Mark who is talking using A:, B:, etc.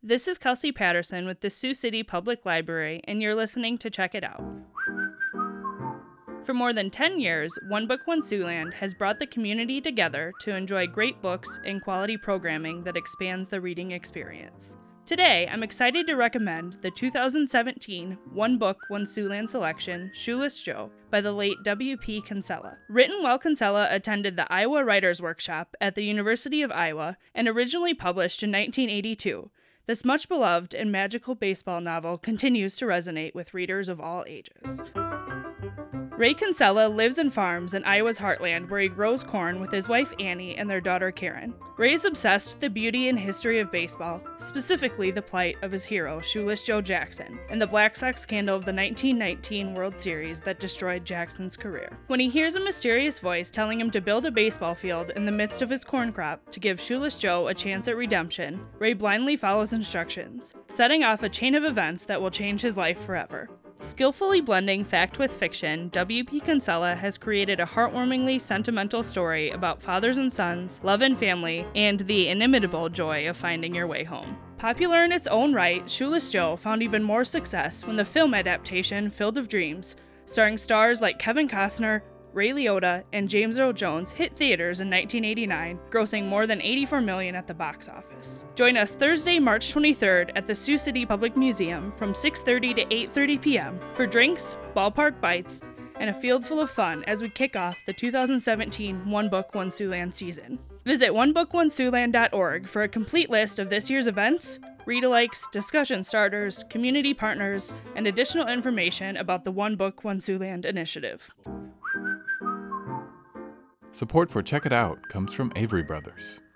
A: This is Kelsey Patterson with the Sioux City Public Library, and you're listening to Check It Out. For more than 10 years, One Book, One Siouxland has brought the community together to enjoy great books and quality programming that expands the reading experience. Today, I'm excited to recommend the 2017 One Book, One Siouxland selection, Shoeless Joe, by the late W.P. Kinsella. Written while Kinsella attended the Iowa Writers Workshop at the University of Iowa and originally published in 1982, this much-beloved and magical baseball novel continues to resonate with readers of all ages. Ray Kinsella lives and farms in Iowa's heartland where he grows corn with his wife Annie and their daughter Karen. Ray is obsessed with the beauty and history of baseball, specifically the plight of his hero, Shoeless Joe Jackson, and the Black Sox scandal of the 1919 World Series that destroyed Jackson's career. When he hears a mysterious voice telling him to build a baseball field in the midst of his corn crop to give Shoeless Joe a chance at redemption, Ray blindly follows instructions, setting off a chain of events that will change his life forever. Skillfully blending fact with fiction, W.P. Kinsella has created a heartwarmingly sentimental story about fathers and sons, love and family, and the inimitable joy of finding your way home. Popular in its own right, Shoeless Joe found even more success when the film adaptation Field of Dreams, starring stars like Kevin Costner, Ray Liotta, and James Earl Jones hit theaters in 1989, grossing more than $84 million at the box office. Join us Thursday, March 23rd at the Sioux City Public Museum from 6:30 to 8:30 p.m. for drinks, ballpark bites, and a field full of fun as we kick off the 2017 One Book, One Siouxland season. Visit onebookonesiouxland.org for a complete list of this year's events, read-alikes, discussion starters, community partners, and additional information about the One Book, One Siouxland initiative.
B: Support for Check It Out comes from Avery Brothers.